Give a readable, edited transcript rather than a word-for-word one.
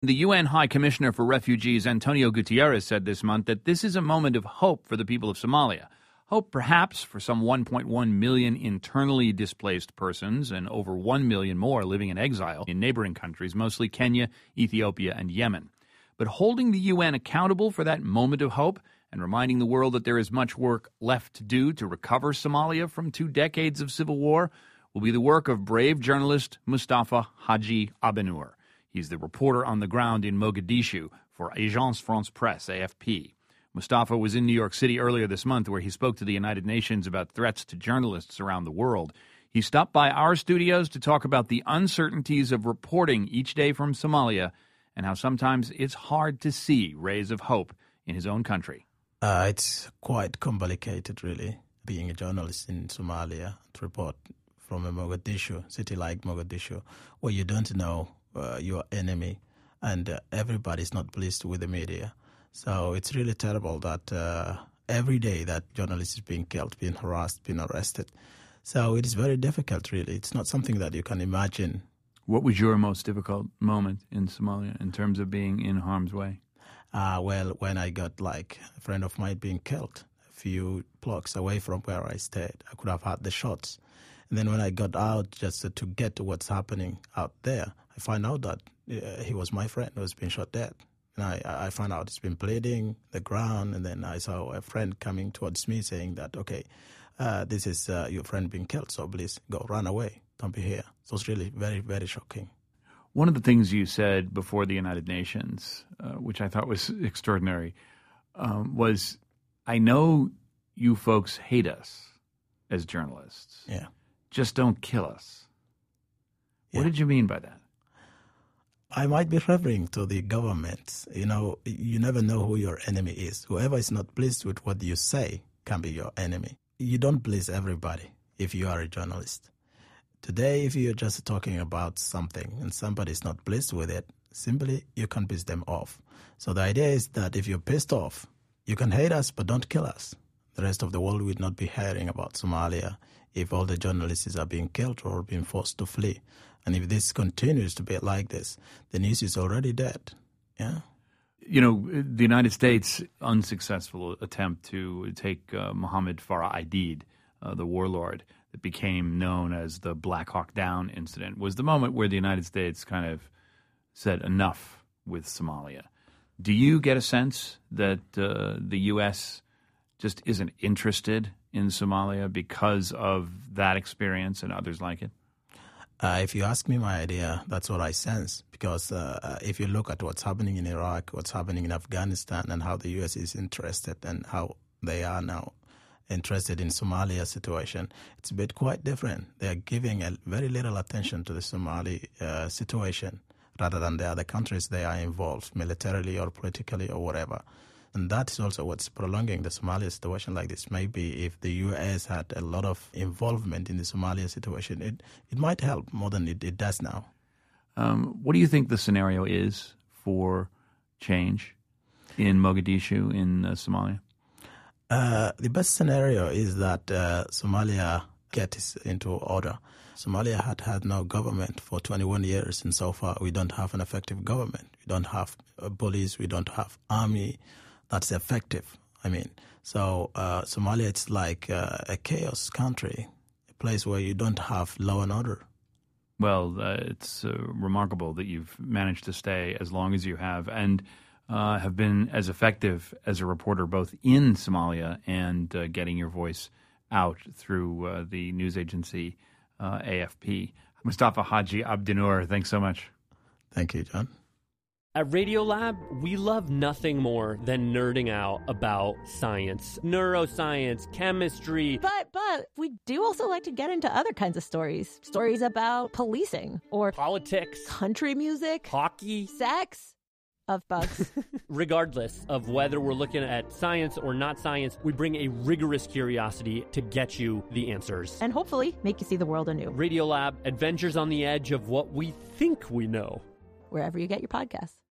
The UN High Commissioner for Refugees, Antonio Guterres, said this month that this is a moment of hope for the people of Somalia. Hope, perhaps, for some 1.1 million internally displaced persons and over 1 million more living in exile in neighboring countries, mostly Kenya, Ethiopia, and Yemen. But holding the UN accountable for that moment of hope and reminding the world that there is much work left to do to recover Somalia from 2 decades of civil war will be the work of brave journalist Mustafa Haji Abdenour. He's the reporter on the ground in Mogadishu for Agence France-Presse, AFP. Mustafa was in New York City earlier this month where he spoke to the United Nations about threats to journalists around the world. He stopped by our studios to talk about the uncertainties of reporting each day from Somalia and how sometimes it's hard to see rays of hope in his own country. It's quite complicated, really, being a journalist in Somalia to report from a Mogadishu, city like Mogadishu, where you don't know your enemy and everybody's not pleased with the media. So it's really terrible that every day that journalist is being killed, being harassed, being arrested. So it is very difficult, really. It's not something that you can imagine. What was your most difficult moment in Somalia in terms of being in harm's way? Well, when I got, a friend of mine being killed a few blocks away from where I stayed, I could have had the shots. And then when I got out just to get to what's happening out there, I find out that he was my friend who was being shot dead. And I found out he's been bleeding the ground, and then I saw a friend coming towards me saying that, okay, this is your friend being killed, so please go, run away, don't be here. So it's really very, very shocking. One of the things you said before the United Nations, which I thought was extraordinary, was, I know you folks hate us as journalists. Yeah. Just don't kill us. Yeah. What did you mean by that? I might be referring to the government. You know, you never know who your enemy is. Whoever is not pleased with what you say can be your enemy. You don't please everybody if you are a journalist. Today, if you're just talking about something and somebody is not pleased with it, simply you can piss them off. So the idea is that if you're pissed off, you can hate us, but don't kill us. The rest of the world would not be hearing about Somalia if all the journalists are being killed or being forced to flee. And if this continues to be like this, the news is already dead. Yeah. You know, the United States' unsuccessful attempt to take Mohammed Farah Aidid, the warlord that became known as the Black Hawk Down incident, was the moment where the United States kind of said enough with Somalia. Do you get a sense that the U.S. just isn't interested in Somalia because of that experience and others like it? If you ask me my idea, that's what I sense. Because if you look at what's happening in Iraq, what's happening in Afghanistan, and how the U.S. is interested and how they are now interested in Somalia situation, it's a bit quite different. They are giving a very little attention to the Somali situation rather than the other countries they are involved militarily or politically or whatever. And that is also what's prolonging the Somalia situation like this. Maybe if the U.S. had a lot of involvement in the Somalia situation, it might help more than it does now. What do you think the scenario is for change in Mogadishu, in Somalia? The best scenario is that Somalia gets into order. Somalia had no government for 21 years, and so far we don't have an effective government. We don't have police, we don't have army that's effective. So Somalia, it's like a chaos country, a place where you don't have law and order. Well, it's remarkable that you've managed to stay as long as you have and have been as effective as a reporter both in Somalia and getting your voice out through the news agency AFP. Mustafa Haji Abdenour, thanks so much. Thank you, John. At Radiolab, we love nothing more than nerding out about science, neuroscience, chemistry. But we do also like to get into other kinds of stories. Stories about policing or politics, country music, hockey, sex, of bugs. Regardless of whether we're looking at science or not science, we bring a rigorous curiosity to get you the answers. And hopefully make you see the world anew. Radiolab, adventures on the edge of what we think we know. Wherever you get your podcasts.